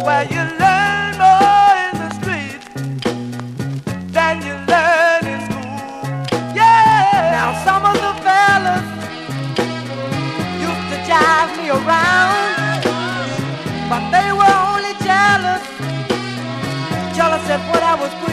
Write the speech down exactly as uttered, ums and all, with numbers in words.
where you learn more in the street than you learn in school. Yeah. Now some of the fellas used to jive me around, but they were only jealous, jealous of what I was doing.